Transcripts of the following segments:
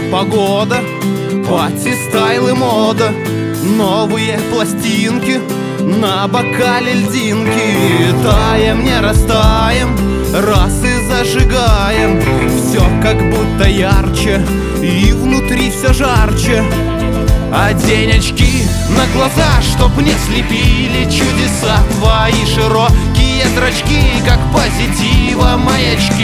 погода, пати, стайл и мода, новые пластинки, на бокале льдинки. Таем, не растаем, раз и зажигаем. Все как будто ярче, и внутри все жарче. Одень очки на глаза, чтоб не слепили чудеса твои широкие зрачки, как позитива маячки.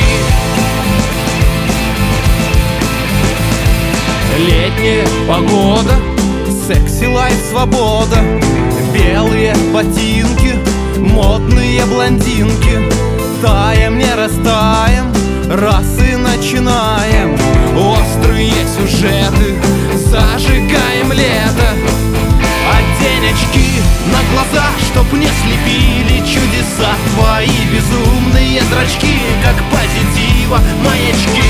Летняя погода, секси лайф, свобода, белые ботинки, модные блондинки. Таем, не растаем, раз и начинаем. Острые сюжеты, зажигаем лето. Одень очки на глаза, чтоб не слепили чудеса твои безумные зрачки, как позитива маячки.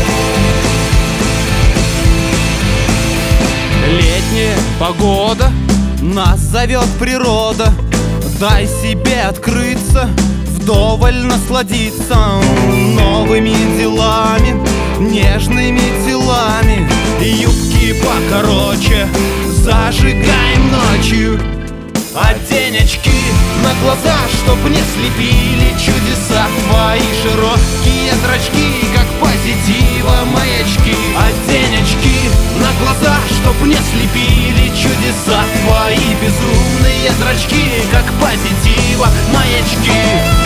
Летняя погода, нас зовет природа. Дай себе открыться, вдоволь насладиться новыми делами, нежными телами. Юбки покороче, зажигаем ночью. Одень очки на глаза, чтоб не слепили чудеса твои широкие зрачки, как позитива маячки. Одень очки на глаза, чтоб не слепили чудеса твои безумные зрачки, как позитива маячки.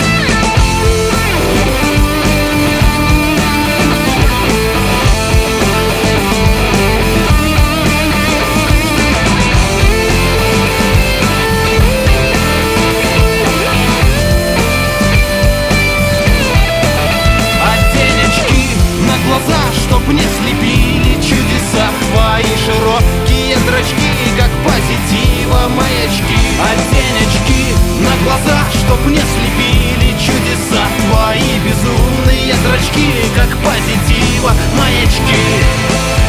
Чтоб не слепили чудеса твои широкие зрачки, как позитива маячки. Одень очки на глаза, чтоб не слепили чудеса твои безумные зрачки, как позитива маячки.